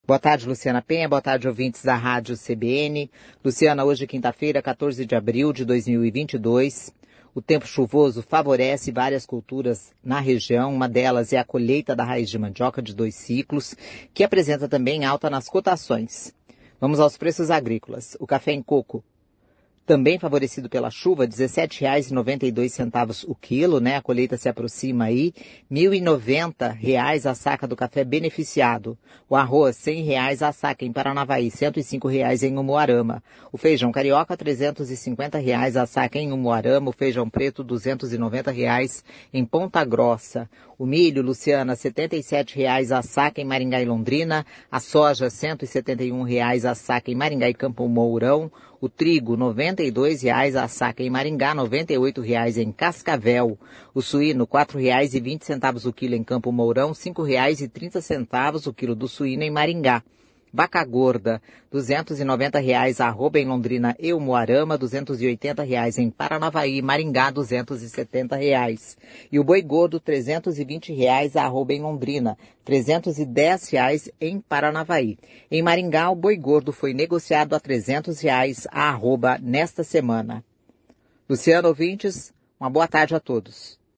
Boa tarde, Luciana Penha. Boa tarde, ouvintes da Rádio CBN. Luciana, hoje quinta-feira, 14 de abril de 2022. O tempo chuvoso favorece várias culturas na região. Uma delas é a colheita da raiz de mandioca de 2 ciclos, que apresenta também alta nas cotações. Vamos aos preços agrícolas. O café em coco, também favorecido pela chuva, R$ 17,92 o quilo, né? A colheita se aproxima aí, R$ 1.090 a saca do café beneficiado. O arroz, R$ 100 a saca em Paranavaí, R$ 105 em Umuarama. O feijão carioca, R$ 350 a saca em Umuarama. O feijão preto, R$ 290 em Ponta Grossa. O milho, Luciana, R$ 77 a saca em Maringá e Londrina. A soja, R$ 171 a saca em Maringá e Campo Mourão. O trigo, R$ 92 a saca em Maringá, R$ 98 em Cascavel. O suíno, R$ 4,20 o quilo em Campo Mourão, R$ 5,30 o quilo do suíno em Maringá. Vaca gorda, R$ 290 a arroba em Londrina e Umuarama, R$ 280 em Paranavaí, Maringá, R$ 270. E o boi gordo, R$ 320 a arroba em Londrina, R$ 310 em Paranavaí. Em Maringá, o boi gordo foi negociado a R$ 300 a arroba nesta semana. Luciano, ouvintes, uma boa tarde a todos.